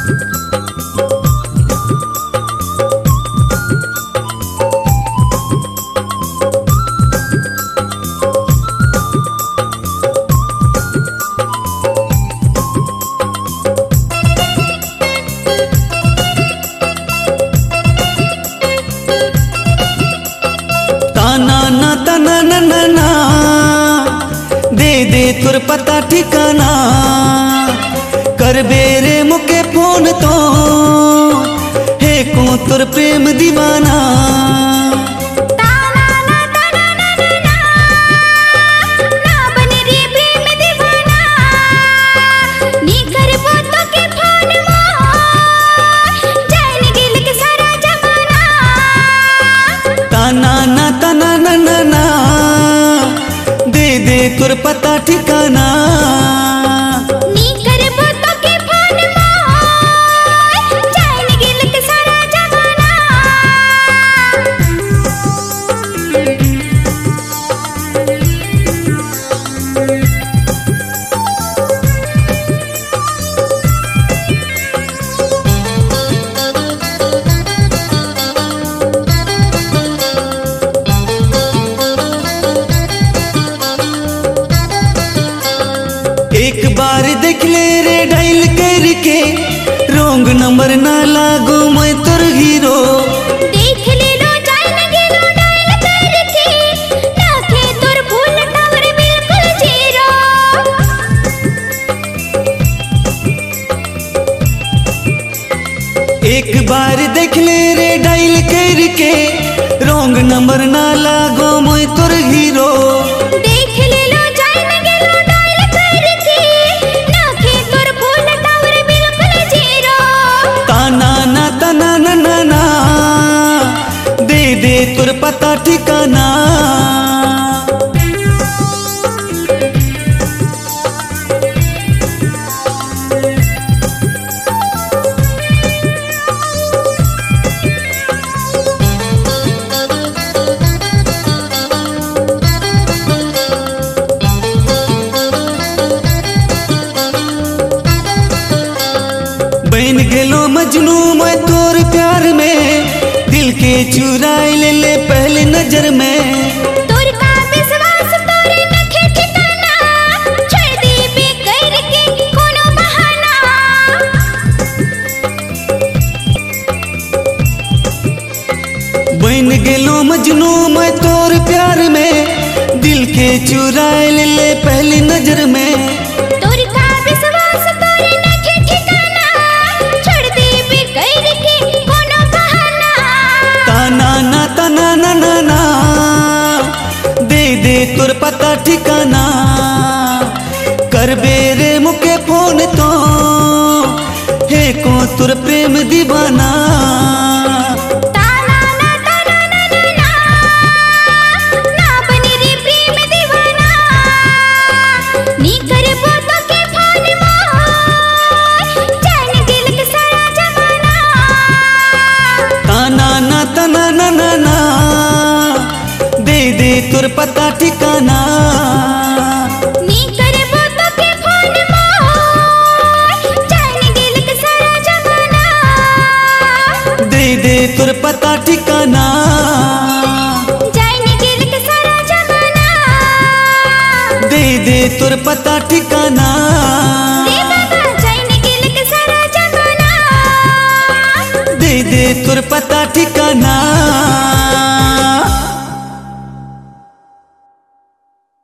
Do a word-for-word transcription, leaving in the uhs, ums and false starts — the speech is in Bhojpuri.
ताना ना तना ना ना ना दे दे तुर पता ठिकाना कर बेरे मुके फोन तो है को तुर प्रेम दीवाना। ताना ना तना ना ना ना दे दे तुर पता ठिकाना नी कर बातों के फोन मोर जान गिल के सारा जमाना। एक बार देख ले रे डायल करके रोंग नंबर ना लागो मैं तुर हीरो। देख ले लो जान गिलो डायल करके नाखे तुर फूल टावर बिल्कुल जीरो। एक बार देख ले रे डायल करके रोंग नंबर ना लागो मैं तुर हीरो। देख ले लो जान गिलो डायल करके नाखे तुर फूल टावर बिल्कुल जीरो। ताना ना तना ना ना ना दे दे तुर पता ठिकाना बन गेलो मजनू मैं तोर प्यार में दिल के चुराए ले ले पहले नजर में। तोर का विश्वास तोरे नखे ठिकाना छोड़ दे बेकर के कोनो बहाना। बन गेलो मजनू मैं तोर प्यार में दिल के चुराए ले ले पहली नजर में। तोर का विश्वास तोरे नखे ठिकाना छोड़ दे बेकर के कोनो बहाना। ताना ना तना ना ना ना दे दे तुर पता ठिकाना कर बेरे मुके फोन तो है को तुर प्रेम दीवाना। ताना ना ताना ना ना ना ना बनी रे प्रेम दीवाना। नी कर बातों के फोन मोर जान गिल के सारा जमाना। ताना ना तना ना ना ना दे दे तुर पता ठिकाना नी कर बातों के फोन मोर जान गिल के सारा जमाना। दे दे तुर पता ठिकाना जान गिल के सारा जमाना। दे दे तुर पता ठिकाना दे बाबा जान गिल के सारा जमाना। दे दे तुर पता ठिकाना।